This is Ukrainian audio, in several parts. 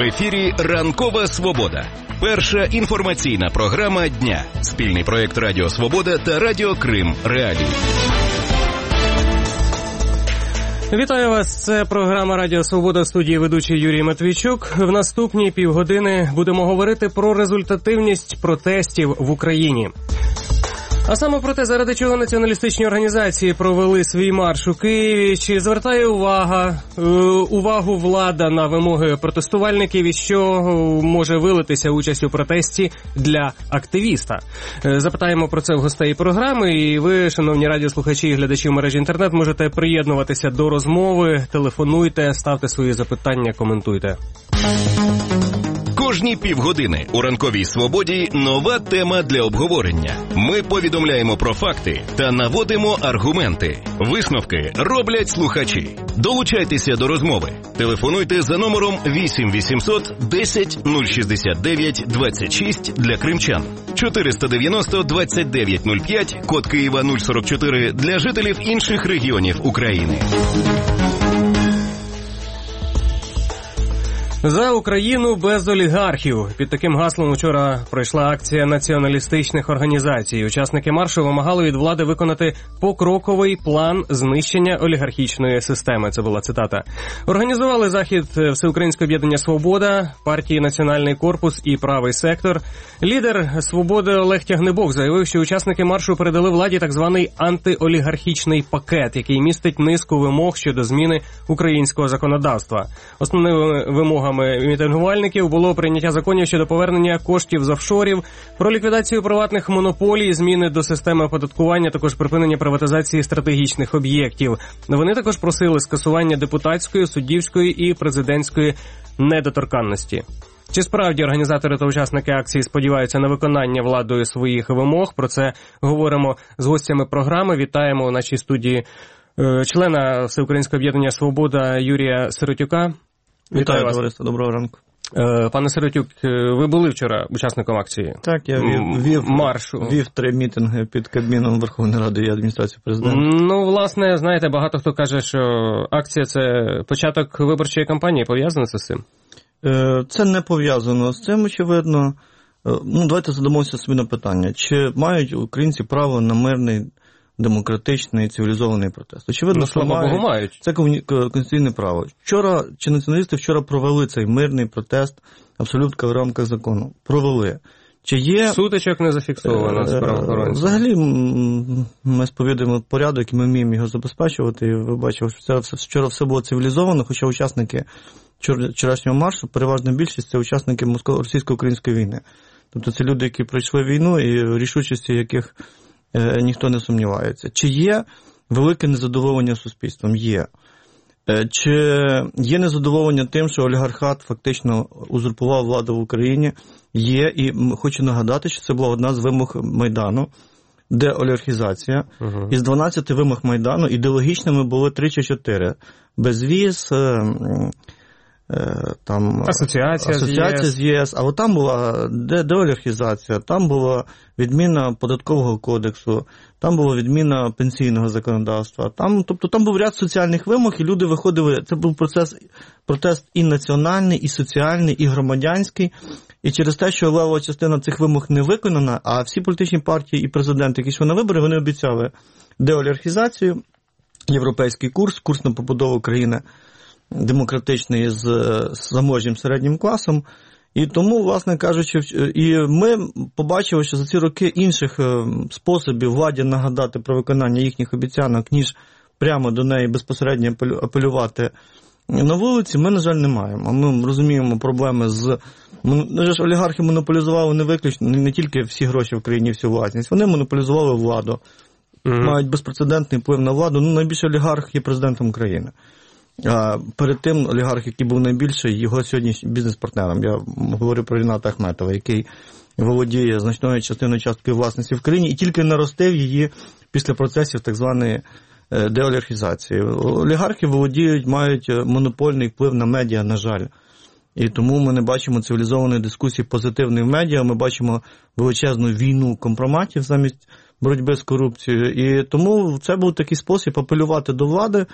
ефірі «Ранкова Свобода». Перша інформаційна програма дня. Спільний проєкт Радіо Свобода та Радіо Крим Реалії. Вітаю вас, це програма Радіо Свобода, в студії ведучий Юрій Матвійчук. В наступні півгодини будемо говорити про результативність протестів в Україні. А саме про те, заради чого націоналістичні організації провели свій марш у Києві, чи звертає увагу влада на вимоги протестувальників і що може вилитися участь у протесті для активіста. Запитаємо про це в гостей програми, і ви, шановні радіослухачі і глядачі в мережі інтернет, можете приєднуватися до розмови, телефонуйте, ставте свої запитання, коментуйте. Кожні півгодини у «Ранковій Свободі» нова тема для обговорення. Ми повідомляємо про факти та наводимо аргументи. Висновки роблять слухачі. Долучайтеся до розмови. Телефонуйте за номером 8 800 10 069 26 для кримчан. 490 29 05, код Києва 044 для жителів інших регіонів України. За Україну без олігархів. Під таким гаслом вчора пройшла акція націоналістичних організацій. Учасники маршу вимагали від влади виконати покроковий план знищення олігархічної системи. Це була цитата. Організували захід Всеукраїнське об'єднання «Свобода», партії «Національний корпус» і «Правий сектор». Лідер «Свободи» Олег Тягнебок заявив, що учасники маршу передали владі так званий антиолігархічний пакет, який містить низку вимог щодо зміни українського законодавства. Основними вимогами мітингувальників було прийняття законів щодо повернення коштів з офшорів, про ліквідацію приватних монополій, зміни до системи оподаткування, також припинення приватизації стратегічних об'єктів. Вони також просили скасування депутатської, суддівської і президентської недоторканності. Чи справді організатори та учасники акції сподіваються на виконання владою своїх вимог? Про це говоримо з гостями програми. Вітаємо у нашій студії члена Всеукраїнського об'єднання «Свобода» Юрія Сиротюка. Вітаю, товариство, доброго ранку. Пане Сиротюк, ви були вчора учасником акції? Так, я вів 3 мітинги під Кабміном Верховної Ради і адміністрації президента. Ну, власне, знаєте, багато хто каже, що акція – це початок виборчої кампанії. Пов'язано це з цим? Це не пов'язано з цим, очевидно. Давайте задамося собі на питання. Чи мають українці право на мирний, демократичний, цивілізований протест? Очевидно, що мають. Це конституційне право. Націоналісти вчора провели цей мирний протест абсолютно в рамках закону. Провели. Чи є... Сутичок не зафіксовано з правоохоронців. Взагалі, ми сповідуємо порядок, і ми вміємо його забезпечувати. І ви бачили, що це вчора все було цивілізовано, хоча учасники вчорашнього маршу, переважна більшість, це учасники російсько-української війни. Тобто це люди, які пройшли війну і рішучості яких ніхто не сумнівається. Чи є велике незадоволення суспільством? Є. Чи є незадоволення тим, що олігархат фактично узурпував владу в Україні? Є. І хочу нагадати, що це була одна з вимог Майдану, деолігархізація. Із 12 вимог Майдану ідеологічними були 3 чи 4. Безвіз, там асоціація з ЄС, але там була деолігархізація, там була відміна податкового кодексу, там була відміна пенсійного законодавства, тобто там був ряд соціальних вимог, і люди виходили, це був протест і національний, і соціальний, і громадянський, і через те, що левова частина цих вимог не виконана, а всі політичні партії і президенти, які йшли на вибори, вони обіцяли деолігархізацію, європейський курс на побудову країни демократичний з заможнім середнім класом. І тому, власне кажучи, і ми побачили, що за ці роки інших способів владі нагадати про виконання їхніх обіцянок, ніж прямо до неї безпосередньо апелювати на вулиці, ми, на жаль, не маємо. Ми розуміємо проблеми з... Олігархи монополізували не виключно, не тільки всі гроші в країні, всю власність. Вони монополізували владу, мають безпрецедентний вплив на владу. Найбільший олігарх є президентом країни. А перед тим олігарх, який був найбільший, його сьогодні бізнес-партнером. Я говорю про Ріната Ахметова, який володіє значною частиною частки власності в країні і тільки наростив її після процесів так званої деолігархізації. Олігархи мають монопольний вплив на медіа, на жаль. І тому ми не бачимо цивілізованої дискусії позитивної в медіа, ми бачимо величезну війну компроматів замість боротьби з корупцією. І тому це був такий спосіб апелювати до влади,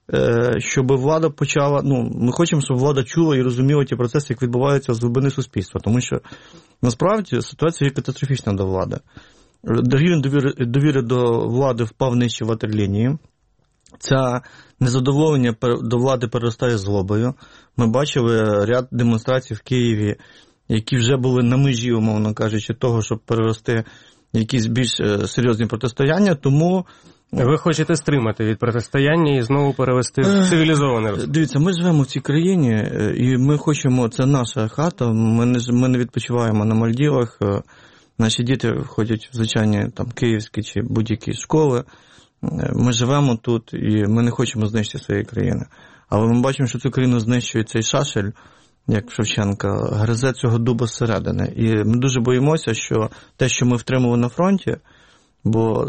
щоб влада почала, ми хочемо, щоб влада чула і розуміла ті процеси, як відбуваються з глибини суспільства, тому що насправді ситуація є катастрофічна до влади. Рівень довіри до влади впав нижче ватерлінії. Це незадоволення до влади переростає злобою. Ми бачили ряд демонстрацій в Києві, які вже були на межі, умовно кажучи, того, щоб перерости якісь більш серйозні протистояння, тому... Ви хочете стримати від протистояння і знову перевести в цивілізоване розвиток? Дивіться, ми живемо в цій країні, і ми хочемо, це наша хата, ми не відпочиваємо на Мальдівах, наші діти ходять в звичайні київські чи будь-які школи, ми живемо тут, і ми не хочемо знищити своєї країни. Але ми бачимо, що цю країну знищує цей шашель, як Шевченка, гризе цього дуба зсередини. І ми дуже боїмося, що те, що ми втримали на фронті, бо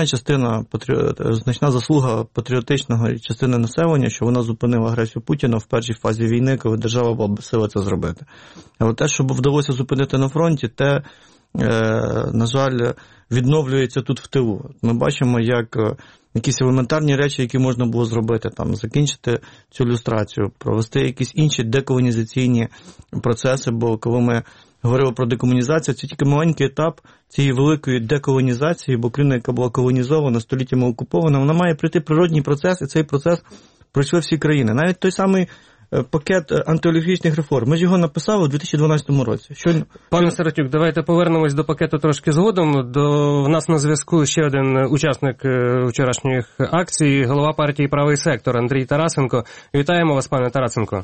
значна заслуга патріотичного частини населення, що вона зупинила агресію Путіна в першій фазі війни, коли держава була безсила це зробити. Але те, що вдалося зупинити на фронті, те, на жаль, відновлюється тут в тилу. Ми бачимо, як якісь елементарні речі, які можна було зробити, закінчити цю люстрацію, провести якісь інші деколонізаційні процеси, бо коли ми говорили про декомунізацію, це тільки маленький етап цієї великої деколонізації, бо країна, яка була колонізована, століттями окупована, вона має пройти природній процес, і цей процес пройшли всі країни. Навіть той самий пакет антиолігархічних реформ. Ми ж його написали у 2012 році. Пане Сиротюк, давайте повернемось до пакету трошки згодом. В нас на зв'язку ще один учасник вчорашньої акції, голова партії «Правий сектор» Андрій Тарасенко. Вітаємо вас, пане Тарасенко.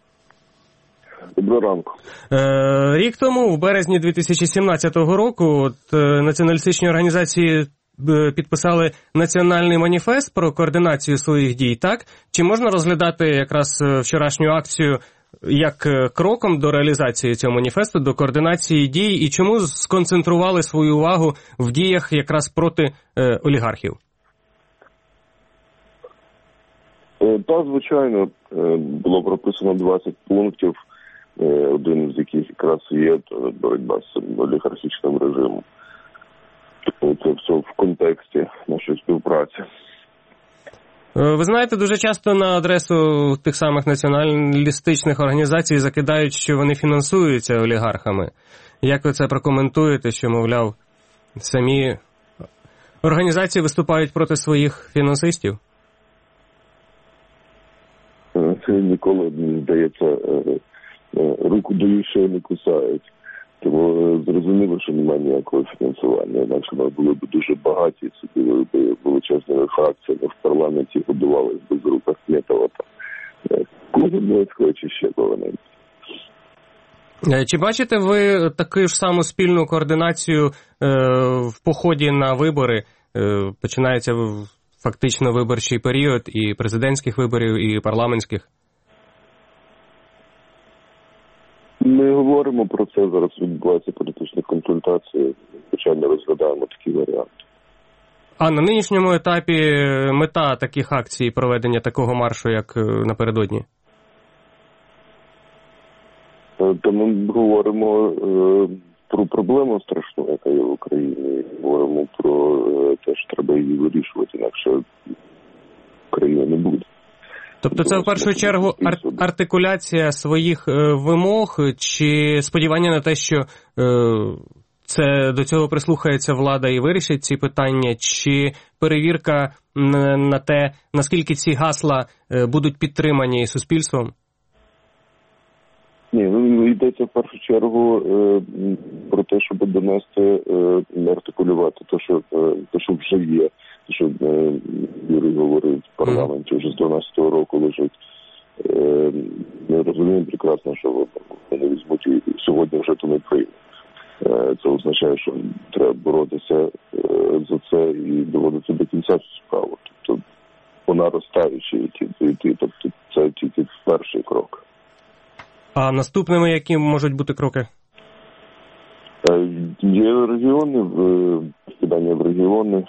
Доброго ранку. Рік тому, в березні 2017 року, націоналістичні організації підписали національний маніфест про координацію своїх дій, так? Чи можна розглядати якраз вчорашню акцію як кроком до реалізації цього маніфесту, до координації дій, і чому сконцентрували свою увагу в діях якраз проти олігархів? Так, звичайно, було прописано 20 пунктів, один з яких якраз є боротьба з олігархічним режимом. Це все в контексті нашої співпраці. Ви знаєте, дуже часто на адресу тих самих націоналістичних організацій закидають, що вони фінансуються олігархами. Як ви це прокоментуєте, що, мовляв, самі організації виступають проти своїх фінансистів? Це ніколи, мені здається, руку даючого не кусають. Тому зрозуміло, що немає ніякого фінансування. Інакше ми були б дуже багаті, сиділи б величезними фракціями в парламенті, годувалися б з рук Ахметова, Коломойського чи ще кого-небудь. Чи бачите ви таку ж саму спільну координацію в поході на вибори? Починається фактично виборчий період і президентських виборів, і парламентських? Ми говоримо про це, зараз відбуваються політичні консультації, звичайно, розглядаємо такі варіанти. А на нинішньому етапі мета таких акцій, проведення такого маршу, як напередодні? Та ми говоримо про проблему страшну, яка є в Україні, говоримо про те, що треба її вирішувати, інакше країна не буде. Тобто це в першу чергу артикуляція своїх вимог чи сподівання на те, що це до цього прислухається влада і вирішить ці питання, чи перевірка на те, наскільки ці гасла будуть підтримані суспільством? Ні, йдеться в першу чергу про те, щоб донести, артикулювати те, що вже є. Що Юрій говорив в парламенті, вже з 12-го року лежить. Ми розуміємо прекрасно, що вони візьмуть і сьогодні вже то не прийме. Це означає, що треба боротися за це і доводити до кінця цю справу. Тобто по наростаючій йти. Тобто це тільки перший крок. А наступними які можуть бути кроки? Є регіони, скидання в регіони.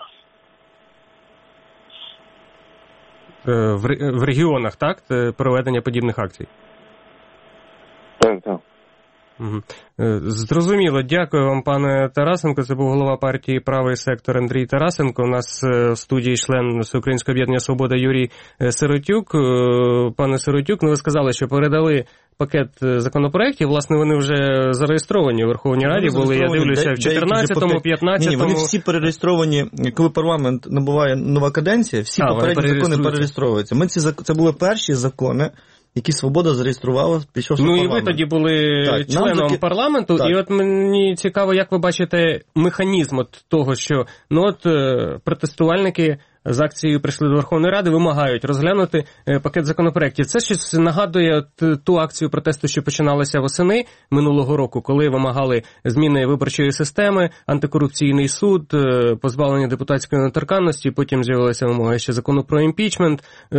В регіонах, так? Проведення подібних акцій? Так. Зрозуміло. Дякую вам, пане Тарасенко. Це був голова партії «Правий сектор» Андрій Тарасенко. У нас в студії член Всеукраїнського об'єднання «Свобода» Юрій Сиротюк. Пане Сиротюк, ви сказали, що передали пакет законопроєктів. Власне, вони вже зареєстровані у Верховній Раді були, я дивлюся, в 14-му, 15-му. Ні, вони всі перереєстровані. Коли парламент набуває нова каденція, всі попередні закони перереєстровуються. Це були перші закони, які «Свобода» зареєструвала, пішовши в парламент. І ви тоді були членом парламенту, і от мені цікаво, як ви бачите механізм того, що протестувальники з акцією прийшли до Верховної Ради, вимагають розглянути пакет законопроєктів. Це щось нагадує ту акцію протесту, що починалася восени минулого року, коли вимагали зміни виборчої системи, антикорупційний суд, позбавлення депутатської недоторканності, потім з'явилася вимога ще закону про імпічмент.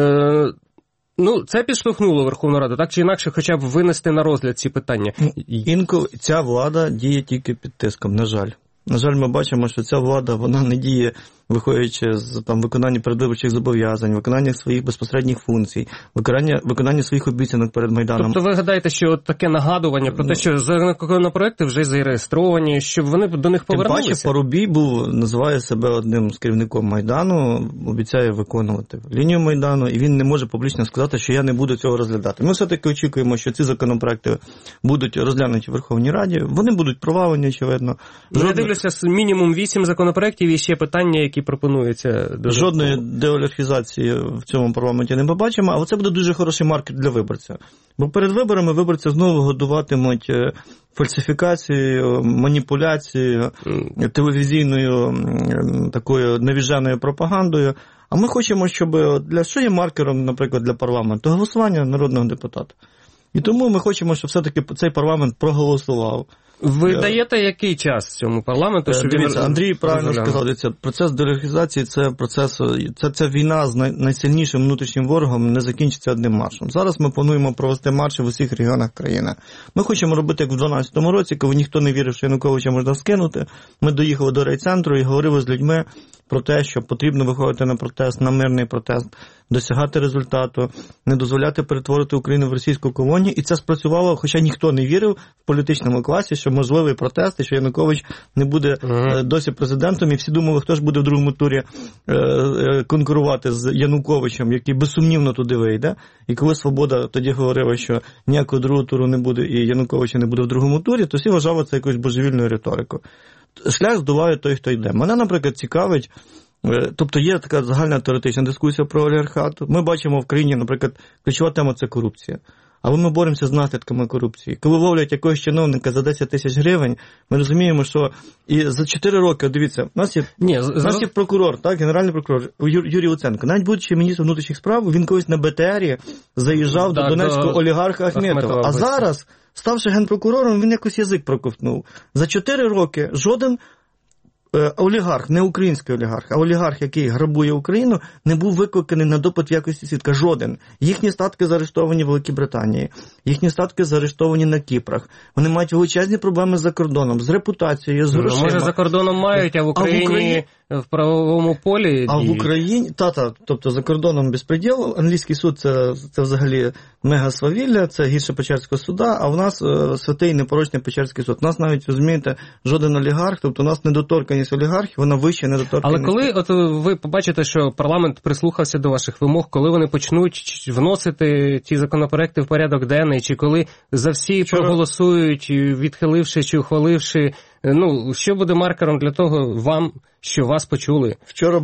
Це підштовхнуло Верховну Раду, так чи інакше, хоча б винести на розгляд ці питання. Інколи ця влада діє тільки під тиском, на жаль. На жаль, ми бачимо, що ця влада, вона не діє, виходячи з виконання передвиборчих зобов'язань, виконання своїх безпосередніх функцій, виконання своїх обіцянок перед Майданом. Тобто ви гадаєте, що таке нагадування про те, що законопроекти вже зареєстровані, щоб вони до них повернулися? Тим паче, Парубій називає себе одним з керівником Майдану, обіцяє виконувати лінію Майдану, і він не може публічно сказати, що я не буду цього розглядати. Ми все-таки очікуємо, що ці законопроекти будуть розглянуті в Верховній Раді, вони будуть провалені, очевидно. Я дивлюся, мінімум 8 законопроектів і ще питання, які пропонуються. Жодної деолігархізації в цьому парламенті не побачимо, але це буде дуже хороший маркер для виборця. Бо перед виборами виборці знову годуватимуть фальсифікацією, маніпуляцією, телевізійною такою навіженою пропагандою. А ми хочемо, щоб що є маркером, наприклад, для парламенту? Голосування народного депутата. І тому ми хочемо, щоб все-таки цей парламент проголосував. Ви даєте який час цьому парламенту? Дивіться, Андрій правильно сказав, процес деолігархізації, це війна з найсильнішим внутрішнім ворогом не закінчиться одним маршем. Зараз ми плануємо провести марші в усіх регіонах країни. Ми хочемо робити, як в 2012 році, коли ніхто не вірив, що Януковича можна скинути. Ми доїхали до райцентру і говорили з людьми про те, що потрібно виходити на протест, на мирний протест, досягати результату, не дозволяти перетворити Україну в російську колонію. І це спрацювало, хоча ніхто не вірив в політичному класі, що можливий протест, і що Янукович не буде досі президентом. І всі думали, хто ж буде в другому турі конкурувати з Януковичем, який безсумнівно туди вийде. І коли «Свобода» тоді говорила, що ніякого другого туру не буде і Януковича не буде в другому турі, то всі вважали це якоюсь божевільною риторикою. Шлях здуває той, хто йде. Мене, наприклад, цікавить, тобто є така загальна теоретична дискусія про олігархат. Ми бачимо в країні, наприклад, ключова тема – це корупція. Але ми боремося з наслідками корупції. Коли ловлять якогось чиновника за 10 тисяч гривень, ми розуміємо, що і за 4 роки, дивіться, у нас є прокурор, так, генеральний прокурор Юрій Луценко. Навіть будучи міністром внутрішніх справ, він колись на БТРі заїжджав до донецького олігарха Ахметова. А зараз, ставши генпрокурором, він якось язик проковтнув. За 4 роки жоден олігарх, не український олігарх, а олігарх, який грабує Україну, не був викликаний на допит в якості свідка. Жоден. Їхні статки заарештовані в Великій Британії, їхні статки заарештовані на Кіпрах. Вони мають величезні проблеми за кордоном, з репутацією, з грошима. Може, за кордоном мають, а в Україні в правовому полі. А в Україні, тобто за кордоном безпреділ, англійський суд це взагалі мега-свавілля, це гірше Печерського суда, а в нас святий непорочний Печерський суд. У нас навіть, розумієте, жоден олігарх, тобто у нас недоторканність олігархів, вона вища недоторканність. Але коли ви побачите, що парламент прислухався до ваших вимог, коли вони почнуть вносити ті законопроекти в порядок денний, чи коли за всі проголосують, відхиливши чи ухваливши, що буде маркером для того вам, що вас почули?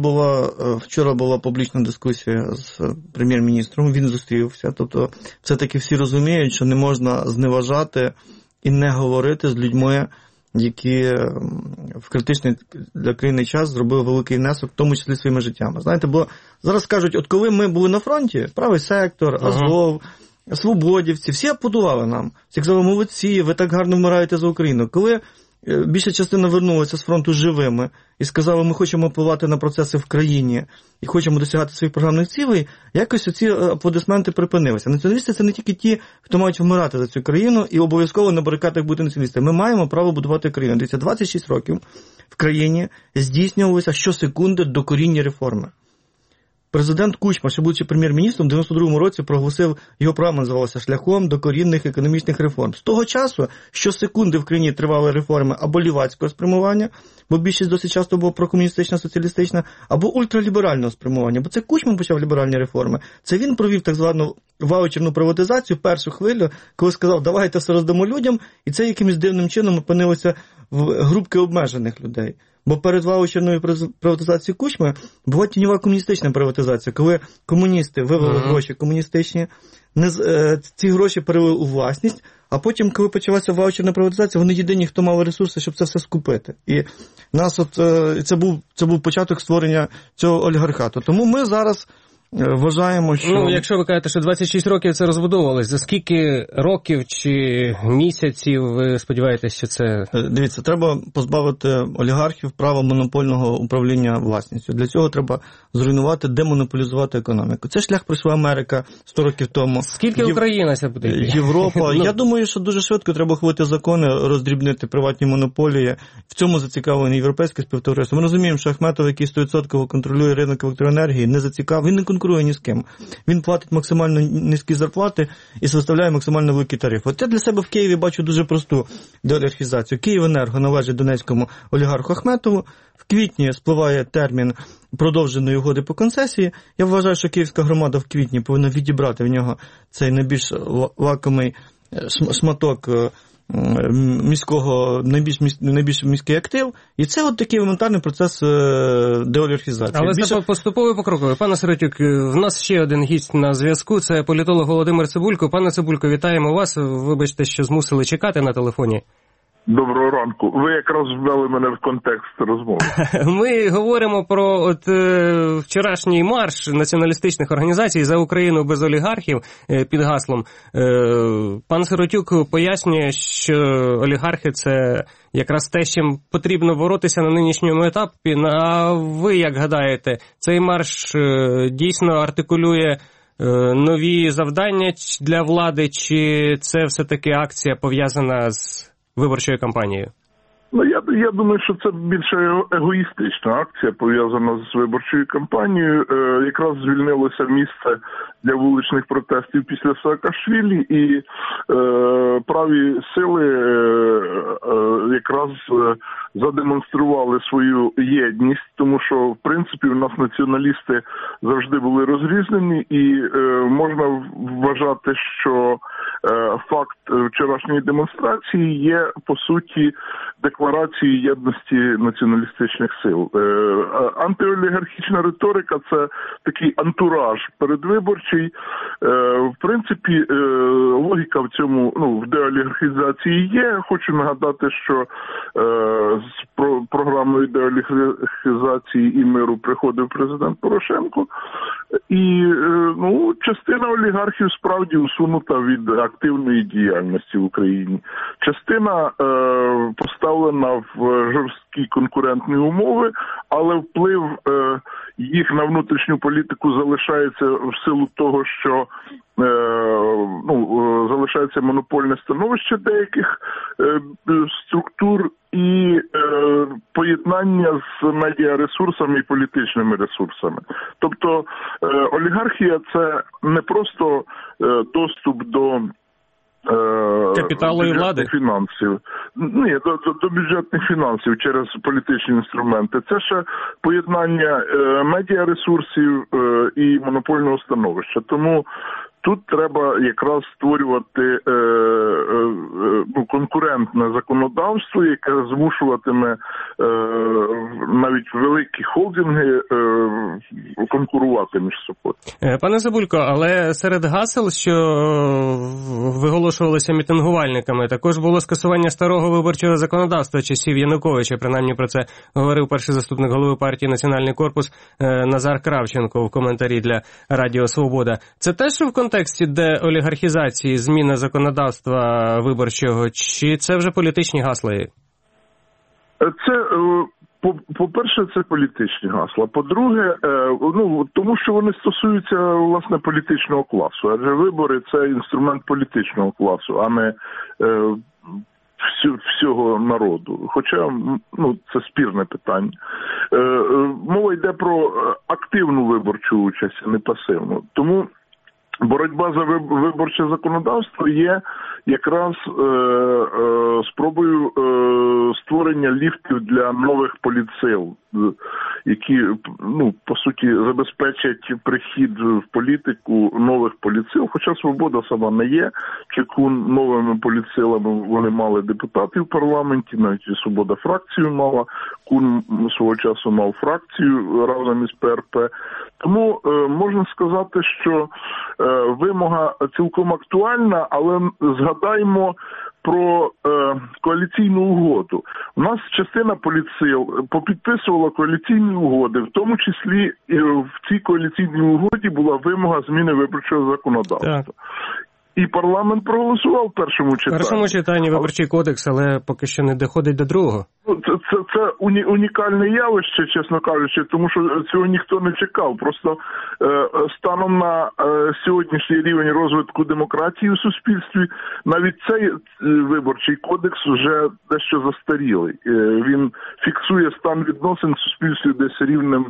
Вчора була публічна дискусія з прем'єр-міністром, він зустрівся. Тобто все-таки всі розуміють, що не можна зневажати і не говорити з людьми, які в критичний для країни час зробили великий внесок, в тому числі своїми життями. Знаєте, бо зараз кажуть, от коли ми були на фронті, правий сектор, Азов, свободівці, всі аплодували нам. Всі казали, молодці, ви так гарно вмираєте за Україну. Коли більша частина вернулася з фронту живими і сказали, ми хочемо впливати на процеси в країні і хочемо досягати своїх програмних цілей, якось оці аплодисменти припинилися. Націоналісти – це не тільки ті, хто мають вмирати за цю країну і обов'язково на барикадах бути націоналістами. Ми маємо право будувати країну. Дивіться, 26 років в країні здійснювалися щосекунди докорінні реформи. президент Кучма, ще будучи прем'єр-міністром, в 92-му році проголосив, його програма називалася «Шляхом докорінних економічних реформ». З того часу, щосекунди в країні тривали реформи або лівацького спрямування, бо більшість досить часто було прокомуністична, соціалістична, або ультраліберального спрямування, бо це Кучма почав ліберальні реформи. Це він провів так звану ваучерну приватизацію, першу хвилю, коли сказав, давайте все роздамо людям, і це якимось дивним чином опинилося в групки обмежених людей. Бо перед ваучерною приватизацією Кучми була тіньова комуністична приватизація, коли комуністи вивели гроші комуністичні, ці гроші перевели у власність, а потім, коли почалася ваучерна приватизація, вони єдині, хто мали ресурси, щоб це все скупити. І це був початок створення цього олігархату. Тому ми зараз вважаємо, що... Ну, якщо ви кажете, що 26 років це розбудовувалось, за скільки років чи місяців ви сподіваєтесь, що це... Дивіться, треба позбавити олігархів права монопольного управління власністю. Для цього треба зруйнувати, демонополізувати економіку. Це шлях пройшла Америка 100 років тому. Скільки Україна це буде? Європа. Я думаю, що дуже швидко треба ухвалити закони, роздрібнити приватні монополії. В цьому зацікавлений європейське співтовариство. Ми розуміємо, що Ахметов, який 100% контролює ринок електроенергії, не зацікавлений, він не конкурує ні з ким. Він платить максимально низькі зарплати і виставляє максимально великий тариф. От я для себе в Києві бачу дуже просту деолігархізацію. Київенерго належить донецькому олігарху Ахметову. В квітні спливає термін продовженої угоди по концесії. Я вважаю, що київська громада в квітні повинна відібрати в нього цей найбільш лакомий шматок найбільш міський актив. І це от такий елементарний процес деолігархізації. Але це поступово покроково. Пане Сиротюк, в нас ще один гість на зв'язку. Це політолог Володимир Цибулько. Пане Цибулько, вітаємо вас. Вибачте, що змусили чекати на телефоні. Доброго ранку. Ви якраз ввели мене в контекст розмови. Ми говоримо про вчорашній марш націоналістичних організацій «За Україну без олігархів» під гаслом. Пан Сиротюк пояснює, що олігархи – це якраз те, з чим потрібно боротися на нинішньому етапі. А ви як гадаєте, цей марш дійсно артикулює нові завдання для влади, чи це все-таки акція пов'язана з виборчою кампанією? Ну, я думаю, що це більше егоїстична акція, пов'язана з виборчою кампанією. Якраз звільнилося місце для вуличних протестів після Саакашвілі, і праві сили якраз задемонстрували свою єдність, тому що, в принципі, у нас націоналісти завжди були розрізнені, і можна вважати, що факт вчорашньої демонстрації є, по суті, декларацією єдності націоналістичних сил. Антиолігархічна риторика – це такий антураж передвиборчий. В принципі, логіка в цьому, в деолігархізації є. Хочу нагадати, що з програмою деолігархізації і миру приходив президент Порошенко. І, частина олігархів справді усунута від активної діяльності в Україні. Частина поставлена в жорсткі конкурентні умови, але вплив їх на внутрішню політику залишається в силу того, що залишається монопольне становище деяких структур і поєднання з медіаресурсами і політичними ресурсами. Тобто олігархія – це не просто доступ до капіталу і влади? Фінансів. Ні, до бюджетних фінансів через політичні інструменти. Це ще поєднання медіаресурсів і монопольного становища. Тому тут треба якраз створювати конкурентне законодавство, яке змушуватиме навіть великі холдинги конкурувати між собою. Пане Цибулько, але серед гасел, що виголошувалися мітингувальниками, також було скасування старого виборчого законодавства часів Януковича. Принаймні про це говорив перший заступник голови партії «Національний корпус» Назар Кравченко в коментарі для Радіо Свобода. Це теж в контексті деолігархізації, зміни законодавства виборчого, чи це вже політичні гасла? Це, по-перше, це політичні гасла. По-друге, тому що вони стосуються, власне, політичного класу. Адже вибори – це інструмент політичного класу, а не всього народу. Хоча, це спірне питання. Мова йде про активну виборчу участь, а не пасивну. Тому боротьба за виборче законодавство є якраз спробою створення ліфтів для нових політсил, які, по суті, забезпечать прихід в політику нових політсил, хоча «Свобода» сама не є чекун новими політсилами, вони мали депутатів в парламенті, навіть і «Свобода» фракцію мала, Кун свого часу мав фракцію разом із ПРП. Тому можна сказати, що вимога цілком актуальна, але згадаймо про коаліційну угоду. У нас частина політсил попідписувала коаліційні угоди, в тому числі і в цій коаліційній угоді була вимога зміни виборчого законодавства. Так. І парламент проголосував в першому читанні. В першому читанні виборчий кодекс, але поки що не доходить до другого. Це унікальне явище, чесно кажучи, тому що цього ніхто не чекав. Просто станом на сьогоднішній рівень розвитку демократії у суспільстві, навіть цей виборчий кодекс вже дещо застарілий. Він фіксує стан відносин в суспільстві десь рівнем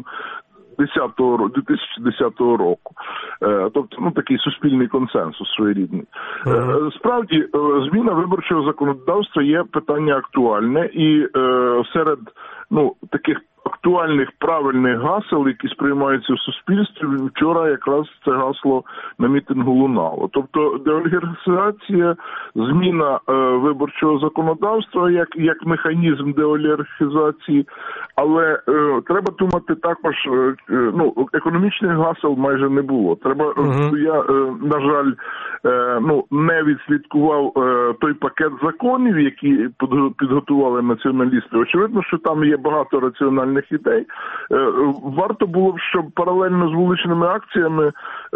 2010 року. Тобто, такий суспільний консенсус своєрідний. Справді, зміна виборчого законодавства є питання актуальне, і серед таких актуальних правильних гасел, які сприймаються в суспільстві, вчора якраз це гасло на мітингу лунало. Тобто деолігархізація, зміна виборчого законодавства як механізм деолігархізації, але треба думати також, економічних гасел майже не було. Я, на жаль, не відслідкував той пакет законів, які підготували націоналісти. Очевидно, що там є багато раціональних ідей. Варто було б, щоб паралельно з вуличними акціями,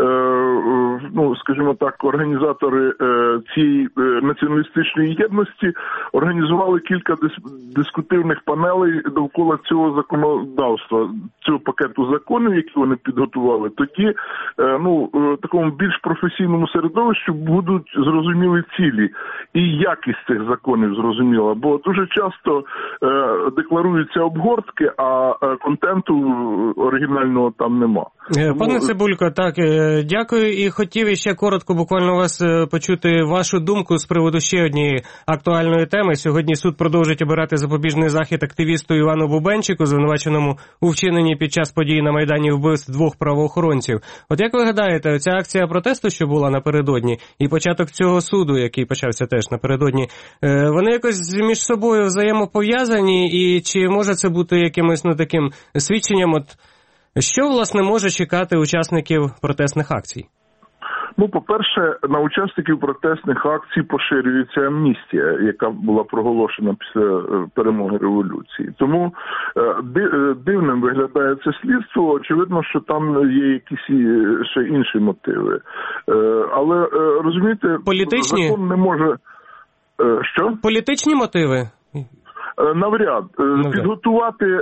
скажімо так, організатори цієї націоналістичної єдності організували кілька дискутивних панелей довкола цього законодавства, цього пакету законів, які вони підготували. Тоді, в такому більш професійному середовищі будуть зрозумілі цілі і якість цих законів зрозуміла, бо дуже часто декларуються обгортки, а контенту оригінального там нема. Пане Цибулько, так, дякую, і хотів іще коротко буквально вас почути вашу думку з приводу ще однієї актуальної теми. Сьогодні суд продовжить обирати запобіжний захід активісту Івану Бубенчику, звинуваченому у вчиненні під час подій на Майдані вбивств двох правоохоронців. От як ви гадаєте, ця акція протесту, що була напередодні, і початок цього суду, який почався теж напередодні, вони якось між собою взаємопов'язані, і чи може це бути якимось таким свідченням, що, власне, може чекати учасників протестних акцій? По-перше, на учасників протестних акцій поширюється амністія, яка була проголошена після перемоги революції. Тому дивним виглядає це слідство. Очевидно, що там є якісь ще інші мотиви. Але, розумієте, політичні? Закон не може... Що? Політичні мотиви? Навряд. Підготувати,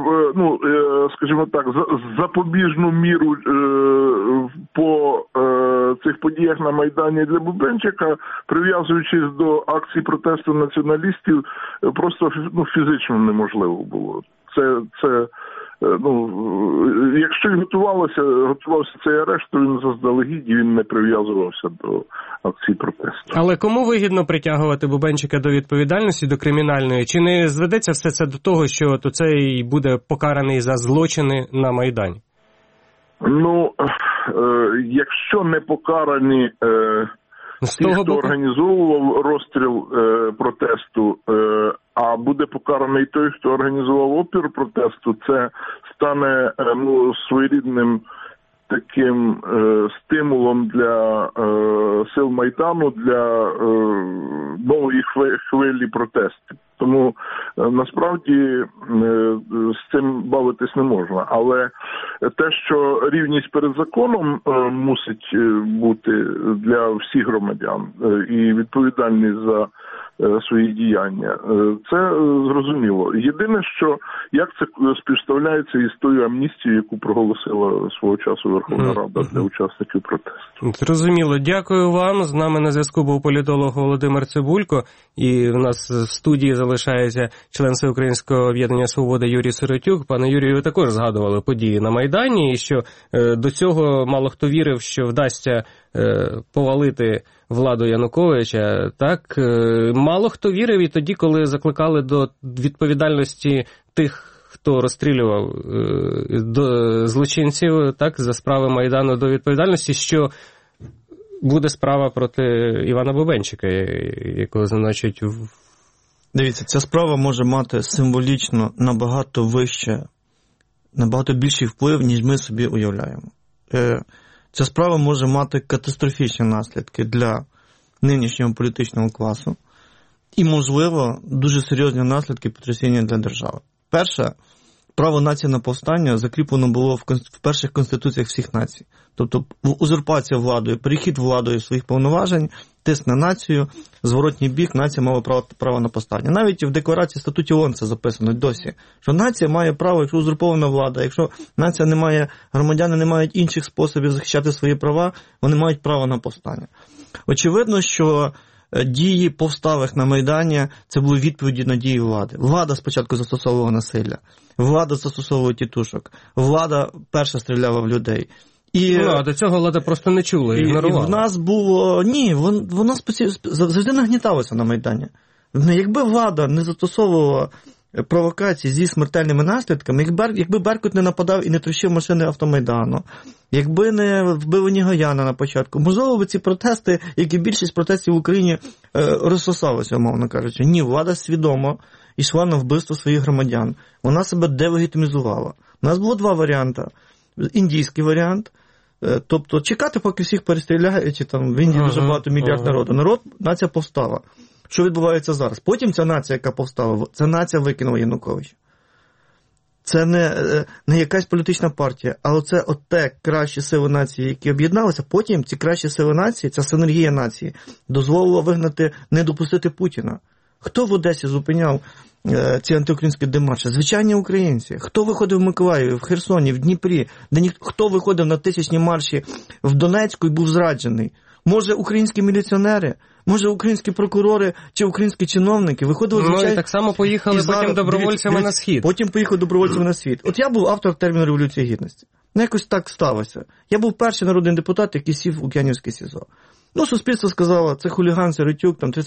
скажімо так, запобіжну міру по цих подіях на Майдані для Бубенчика, прив'язуючись до акцій протесту націоналістів, просто фізично неможливо було. Якщо й готувався цей арешт, то він заздалегідь, він не прив'язувався до акцій протесту. Але кому вигідно притягувати Бубенчика до відповідальності, до кримінальної? Чи не зведеться все це до того, що цей буде покараний за злочини на Майдані? Якщо не покарані ті, хто організовував розстріл протесту, а буде покараний той, хто організував опір протесту, це стане своєрідним таким стимулом для сил Майдану, для нової хвилі протестів. Тому насправді з цим бавитись не можна. Але те, що рівність перед законом мусить бути для всіх громадян і відповідальність за свої діяння. Це зрозуміло. Єдине, що як це співставляється із тою амністією, яку проголосила свого часу Верховна Рада для учасників протесту. Зрозуміло. Дякую вам. З нами на зв'язку був політолог Володимир Цибулько, і в нас в студії залишається член Всеукраїнського об'єднання «Свобода» Юрій Сиротюк. Пане Юрію, ви також згадували події на Майдані, і що до цього мало хто вірив, що вдасться повалити владу Януковича. Так, мало хто вірив і тоді, коли закликали до відповідальності тих, хто розстрілював до злочинців, так, за справи Майдану до відповідальності, що буде справа проти Івана Бубенчика, якого звинувачують в... Дивіться, ця справа може мати символічно набагато вище, набагато більший вплив, ніж ми собі уявляємо. Ця справа може мати катастрофічні наслідки для нинішнього політичного класу і, можливо, дуже серйозні наслідки потрясіння для держави. Перше, право нації на повстання закріплено було в перших конституціях всіх націй. Тобто узурпація владою, перехід владою своїх повноважень, тиск на націю, зворотній бік, нація мала право на повстання. Навіть в декларації статуті ООН це записано досі, що нація має право, якщо узурпована влада, якщо нація не має, громадяни не мають інших способів захищати свої права, вони мають право на повстання. Очевидно, що дії повсталих на Майдані – це були відповіді на дії влади. Влада спочатку застосовувала насилля, влада застосовувала тітушок, влада перша стріляла в людей. А до цього влада просто не чула, ігнорувала. І в нас було... Ні, вона завжди нагніталася на Майдані. Якби влада не застосовувала провокації зі смертельними наслідками, якби Беркут не нападав і не трощив машини Автомайдану, якби не вбив Нігояна на початку, можливо, ці протести, як і більшість протестів в Україні, розсосалися, умовно кажучи. Ні, влада свідомо йшла на вбивство своїх громадян. Вона себе делегітимізувала. У нас було два варіанти. Індійський варіант, тобто чекати, поки всіх перестріляють, і там в Індії дуже багато мільярд народу. Нація повстала. Що відбувається зараз? Потім ця нація, яка повстала, ця нація викинула Януковича. Це не якась політична партія, але це те кращі сили нації, які об'єдналися. Потім ці кращі сили нації, ця синергія нації, дозволила вигнати, не допустити Путіна. Хто в Одесі зупиняв ці антиукраїнські демарші? Звичайні українці. Хто виходив в Миколаєві, в Херсоні, в Дніпрі? Хто виходив на тисячні марші в Донецьку і був зраджений? Може, українські міліціонери? Може, українські прокурори чи українські чиновники виходили, звичайно... і так само поїхали потім добровольцями на Схід. Потім поїхали добровольцями на Схід. От я був автор терміну Революції Гідності. Якось так сталося. Я був перший народний депутат, який сів у Лук'янівське СІЗО. Суспільство сказало, це хуліган Сиротюк, там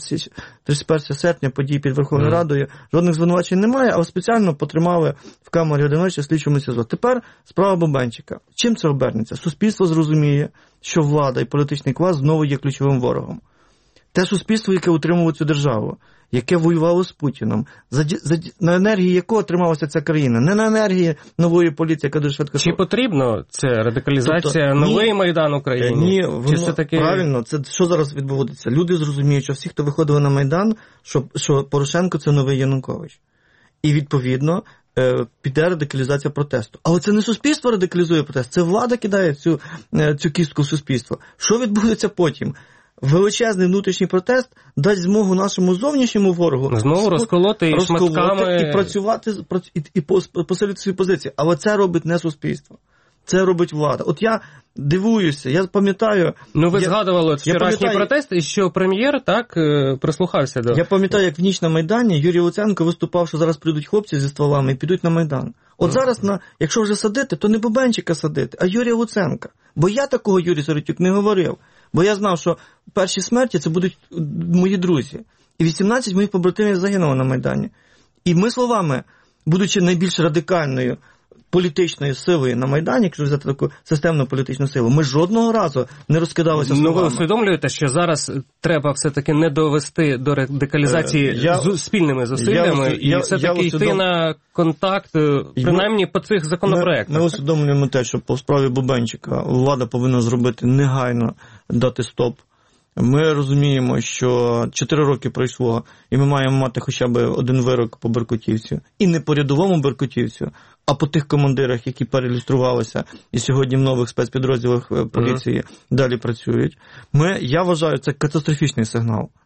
31 серпня, події під Верховною Радою, жодних звинувачень немає, але спеціально потримали в камері одиночі слідчому СІЗО. Тепер справа Бубенчика. Чим це обернеться? Суспільство зрозуміє, що влада і політичний клас знову є ключовим ворогом. Те суспільство, яке утримувало цю державу, яке воювало з Путіном, на енергії якого трималася ця країна, не на енергії нової поліції, яка дуже швидко... Чи потрібно це радикалізація, новий Майдан України? Ні, воно, правильно, це що зараз відбувається? Люди зрозуміють, що всі, хто виходили на Майдан, що Порошенко – це новий Янукович. І, відповідно, піде радикалізація протесту. Але це не суспільство радикалізує протест, це влада кидає цю кістку в суспільство. Що відбудеться потім? Величезний внутрішній протест дасть змогу нашому зовнішньому ворогу знову розколоти шматками і працювати, і посилити свої позиції. Але це робить не суспільство. Це робить влада. От я дивуюся, я пам'ятаю... ви згадували вчорашній протест, і що прем'єр так прислухався до... Я пам'ятаю, як в ніч на Майдані Юрій Луценко виступав, що зараз прийдуть хлопці зі стволами і підуть на Майдан. От зараз, якщо вже садити, то не Бубенчика садити, а Юрія Луценка. Бо я такого, Юрій Сиротюк, не говорив. Бо я знав, що перші смерті – це будуть мої друзі. І 18 моїх побратимів загинуло на Майдані. І ми словами, будучи найбільш радикальною політичною силою на Майдані, якщо взяти таку системну політичну силу, ми жодного разу не розкидалися словами. Ви усвідомлюєте, що зараз треба все-таки не довести до радикалізації спільними зусиллями і все-таки йти на контакт, принаймні по цих законопроектах? Ми усвідомлюємо те, що по справі Бубенчика влада повинна зробити негайно, дати стоп. Ми розуміємо, що 4 роки пройшло, і ми маємо мати хоча б один вирок по беркутівцю. І не по рядовому беркутівцю, а по тих командирах, які переілюструвалися і сьогодні в нових спецпідрозділах поліції далі працюють. Я вважаю, це катастрофічний сигнал.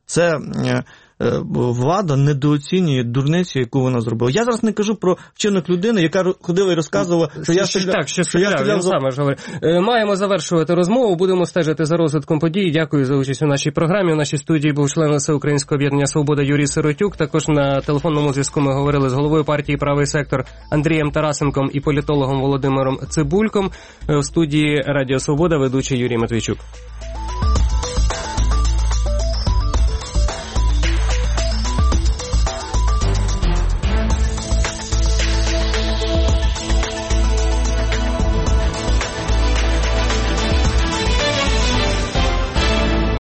Це влада недооцінює дурницю, яку вона зробила. Я зараз не кажу про вчинок людини, яка ходила і розказувала, що я стріляв. Маємо завершувати розмову, будемо стежити за розвитком подій. Дякую за участь у нашій програмі. У нашій студії був член Всеукраїнського об'єднання «Свобода» Юрій Сиротюк. Також на телефонному зв'язку ми говорили з головою партії «Правий сектор» Андрієм Тарасенком і політологом Володимиром Цибульком. В студії Радіо Свобода ведучий Юрій Матвійчук.